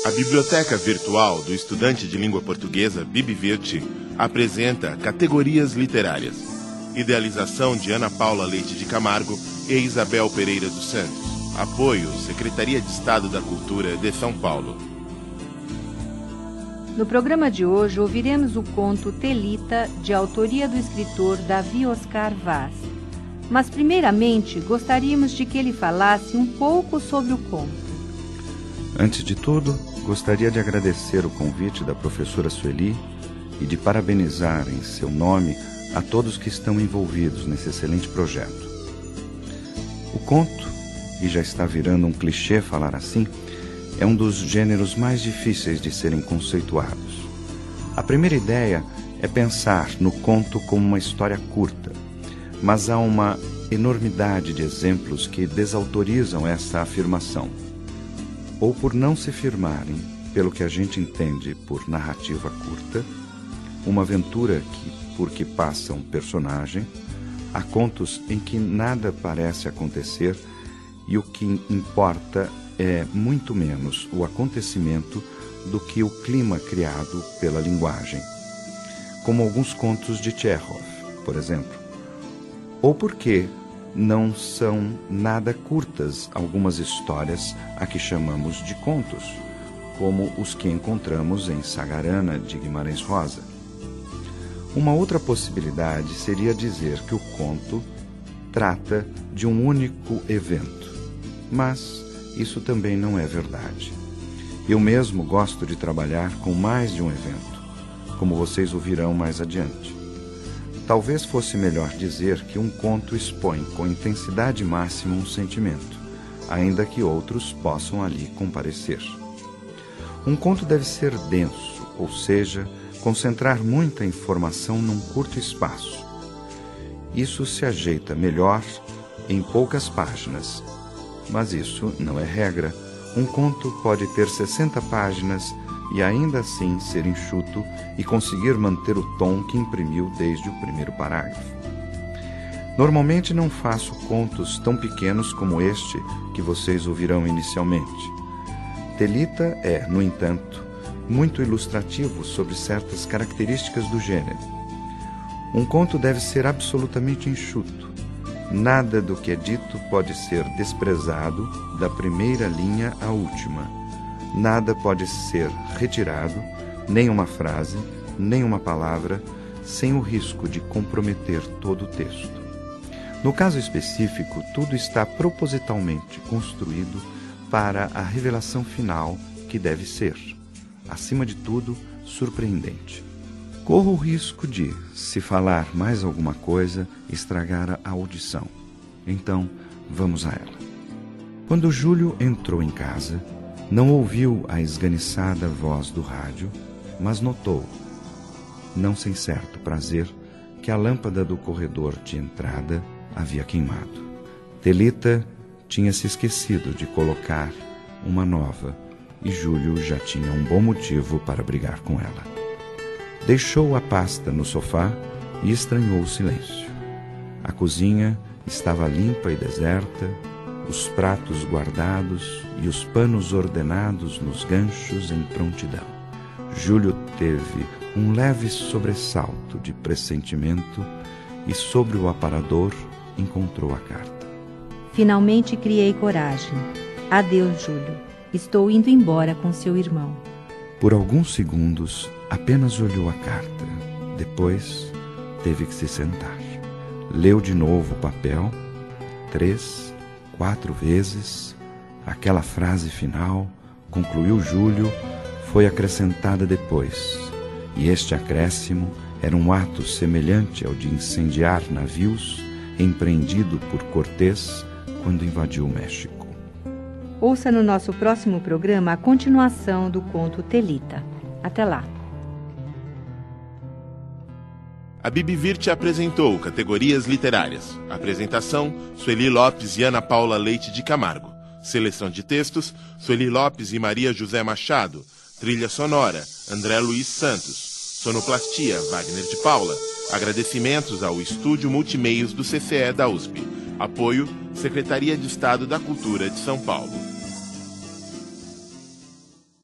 A Biblioteca Virtual do Estudante de Língua Portuguesa, BibVirt, apresenta Categorias Literárias. Idealização de Ana Paula Leite de Camargo e Isabel Pereira dos Santos. Apoio, Secretaria de Estado da Cultura de São Paulo. No programa de hoje, ouviremos o conto Thelita, de autoria do escritor Davi Oscar Vaz. Mas, primeiramente, gostaríamos de que ele falasse um pouco sobre o conto. Antes de tudo, gostaria de agradecer o convite da professora Sueli e de parabenizar em seu nome a todos que estão envolvidos nesse excelente projeto. O conto, e já está virando um clichê falar assim, é um dos gêneros mais difíceis de serem conceituados. A primeira ideia é pensar no conto como uma história curta, mas há uma enormidade de exemplos que desautorizam essa afirmação, ou por não se firmarem pelo que a gente entende por narrativa curta, uma aventura por que passa um personagem. Há contos em que nada parece acontecer e o que importa é muito menos o acontecimento do que o clima criado pela linguagem, como alguns contos de Tchekhov, por exemplo. Ou porque não são nada curtas algumas histórias a que chamamos de contos, como os que encontramos em Sagarana, de Guimarães Rosa. Uma outra possibilidade seria dizer que o conto trata de um único evento, mas isso também não é verdade. Eu mesmo gosto de trabalhar com mais de um evento, como vocês ouvirão mais adiante. Talvez fosse melhor dizer que um conto expõe com intensidade máxima um sentimento, ainda que outros possam ali comparecer. Um conto deve ser denso, ou seja, concentrar muita informação num curto espaço. Isso se ajeita melhor em poucas páginas, mas isso não é regra. Um conto pode ter 60 páginas e ainda assim ser enxuto e conseguir manter o tom que imprimiu desde o primeiro parágrafo. Normalmente não faço contos tão pequenos como este que vocês ouvirão inicialmente. Thelita é, no entanto, muito ilustrativo sobre certas características do gênero. Um conto deve ser absolutamente enxuto. Nada do que é dito pode ser desprezado da primeira linha à última. Nada pode ser retirado, nem uma frase, nem uma palavra, sem o risco de comprometer todo o texto. No caso específico, tudo está propositalmente construído para a revelação final que deve ser, acima de tudo, surpreendente. Corro o risco de, se falar mais alguma coisa, estragar a audição. Então, vamos a ela. Quando Júlio entrou em casa, não ouviu a esganiçada voz do rádio, mas notou, não sem certo prazer, que a lâmpada do corredor de entrada havia queimado. Thelita tinha se esquecido de colocar uma nova e Júlio já tinha um bom motivo para brigar com ela. Deixou a pasta no sofá e estranhou o silêncio. A cozinha estava limpa e deserta, os pratos guardados e os panos ordenados nos ganchos em prontidão. Júlio teve um leve sobressalto de pressentimento e sobre o aparador encontrou a carta. Finalmente criei coragem. Adeus, Júlio. Estou indo embora com seu irmão. Por alguns segundos, apenas olhou a carta. Depois, teve que se sentar. Leu de novo o papel, 3, 4 vezes. Aquela frase final, concluiu Júlio, foi acrescentada depois. E este acréscimo era um ato semelhante ao de incendiar navios, empreendido por Cortés quando invadiu o México. Ouça no nosso próximo programa a continuação do conto Thelita. Até lá. A BibVirt apresentou Categorias Literárias. Apresentação, Sueli Lopes e Ana Paula Leite de Camargo. Seleção de textos, Sueli Lopes e Maria José Machado. Trilha sonora, André Luiz Santos. Sonoplastia, Wagner de Paula. Agradecimentos ao Estúdio Multimeios do CCE da USP. Apoio, Secretaria de Estado da Cultura de São Paulo.